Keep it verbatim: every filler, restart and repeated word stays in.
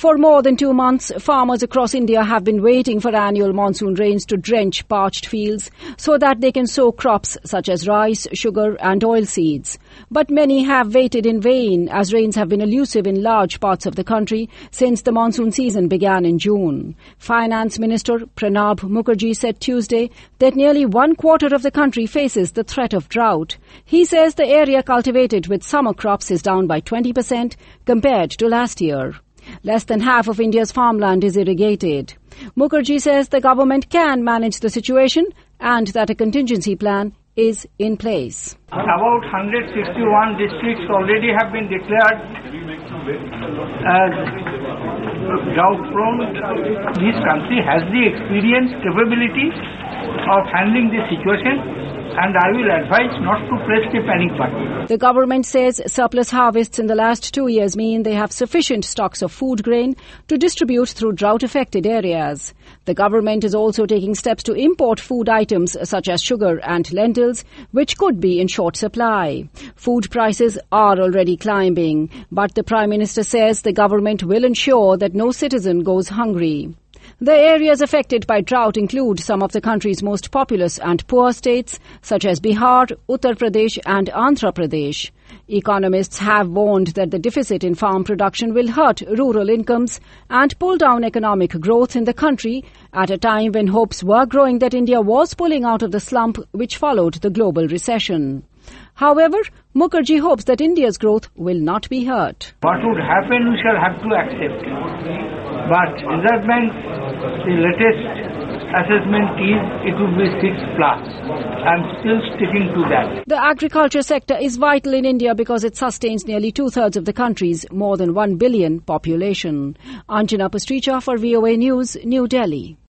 For more than two months, farmers across India have been waiting for annual monsoon rains to drench parched fields so that they can sow crops such as rice, sugar and oilseeds. But many have waited in vain as rains have been elusive in large parts of the country since the monsoon season began in June. Finance Minister Pranab Mukherjee said Tuesday that nearly one quarter of the country faces the threat of drought. He says the area cultivated with summer crops is down by twenty percent compared to last year. Less than half of India's farmland is irrigated. Mukherjee says the government can manage the situation and that a contingency plan is in place. About one hundred sixty-one districts already have been declared as drought-prone. This country has the experience, capability of handling this situation, and I will advise not to press the panic button. The government says surplus harvests in the last two years mean they have sufficient stocks of food grain to distribute through drought-affected areas. The government is also taking steps to import food items such as sugar and lentils, which could be in short supply. Food prices are already climbing, but the Prime Minister says the government will ensure that no citizen goes hungry. The areas affected by drought include some of the country's most populous and poor states, such as Bihar, Uttar Pradesh and Andhra Pradesh. Economists have warned that the deficit in farm production will hurt rural incomes and pull down economic growth in the country at a time when hopes were growing that India was pulling out of the slump which followed the global recession. However, Mukherjee hopes that India's growth will not be hurt. What would happen, we shall have to accept. But Reserve Bank, the latest assessment is it would be six plus. I'm still sticking to that. The agriculture sector is vital in India because it sustains nearly two-thirds of the country's more than one billion population. Anjana Pastricha for V O A News, New Delhi.